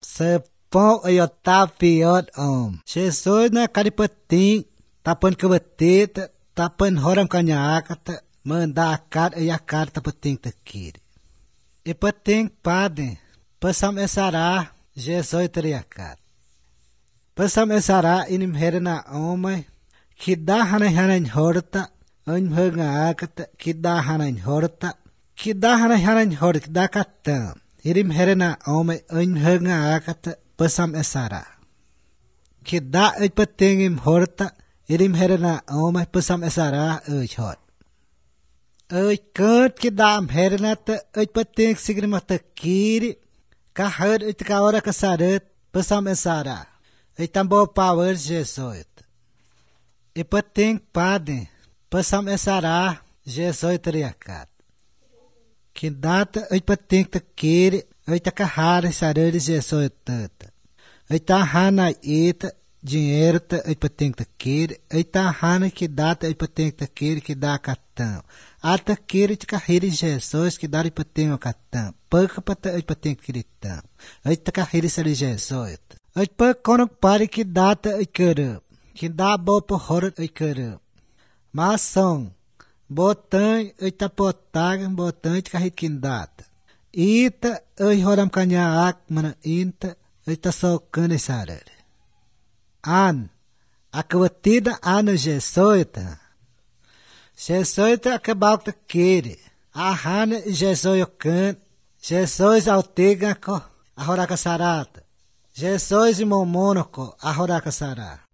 Sơ phong ở ta piot Jesus na karipating tapan kebetit tapan horam kanyakat manda akad ayakar tapating takir. Ipating pade pasam esara Jesus teriakat. Pasam esara inim herna omai kida hanan horta an hanga akat kida hanan horta kida hanan horta dakata. Irim herena omai an hanga akat pasam esara. Kida ipatingim horta irim herena omai pasam esara hot. Kurt kidam hernat ipating sigrimata kiri kahar itkawara kasaret pasam esara. Itambo power Jesus. Ipating pade pasam esara Jesus teriakat. Kindata ipating takiri itakahar sarer Jesus tata. Itahana ita dinheiro ipating takiri itahana kidata ipating takiri kidakatão. Ata kiri tikahiri Jesus kidar ipating okatão. Pakapata ipating kiritão. Itakahiri sari Jesus. Ipa konok pari kidata ikere. Kidabo pohor ikere. Mação. Botan itapotag botan itakahit kindata. Ita horam kanyaak mana inta itasokane sarer. An akawatida ano jesoita. Jesoita akabak ta kiri. Ahana jesoyokan. Jesus altega ko ahoraka sarata. Jesus momonoko ahoraka sarata.